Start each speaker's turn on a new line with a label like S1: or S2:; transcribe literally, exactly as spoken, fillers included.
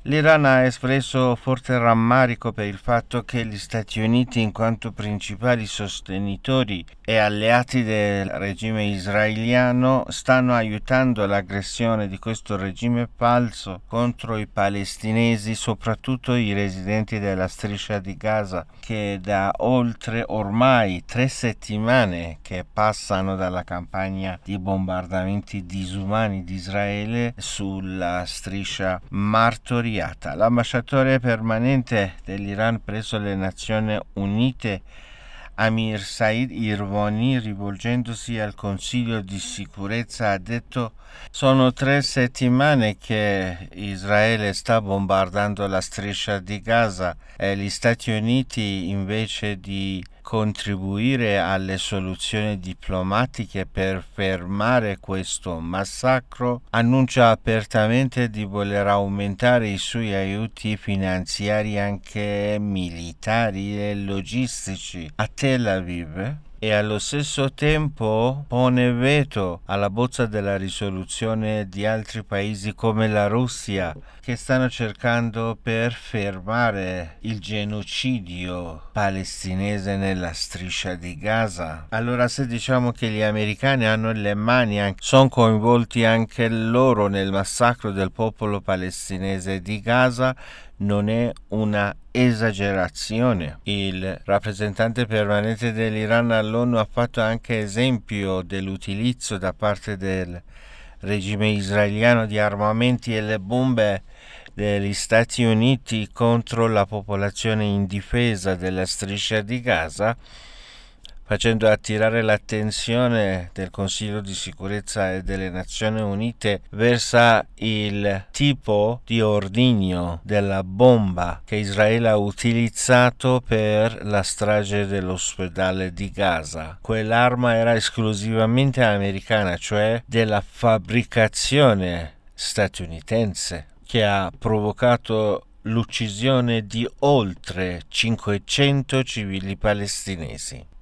S1: L'Iran ha espresso forte rammarico per il fatto che gli Stati Uniti, in quanto principali sostenitori e alleati del regime israeliano, stanno aiutando l'aggressione di questo regime falso contro i palestinesi, soprattutto i residenti della striscia di Gaza, che da oltre ormai tre settimane che passano dalla campagna di bombardamenti disumani di Israele sulla striscia martoriata. L'ambasciatore permanente dell'Iran presso le Nazioni Unite, Amir Said Irvani, rivolgendosi al Consiglio di sicurezza, ha detto: sono tre settimane che Israele sta bombardando la striscia di Gaza e gli Stati Uniti, invece di contribuire alle soluzioni diplomatiche per fermare questo massacro, annuncia apertamente di voler aumentare i suoi aiuti finanziari, anche militari e logistici, a Tel Aviv, e allo stesso tempo pone veto alla bozza della risoluzione di altri paesi come la Russia, che stanno cercando per fermare il genocidio palestinese nella striscia di Gaza. Allora, se diciamo che gli americani hanno le mani, sono coinvolti anche loro nel massacro del popolo palestinese di Gaza, non è una esagerazione. Il rappresentante permanente dell'Iran all'ONU ha fatto anche esempio dell'utilizzo da parte del regime israeliano di armamenti e le bombe degli Stati Uniti contro la popolazione indifesa della striscia di Gaza, facendo attirare l'attenzione del Consiglio di sicurezza e delle Nazioni Unite verso il tipo di ordigno della bomba che Israele ha utilizzato per la strage dell'ospedale di Gaza. Quell'arma era esclusivamente americana, cioè della fabbricazione statunitense, che ha provocato l'uccisione di oltre cinquecento civili palestinesi.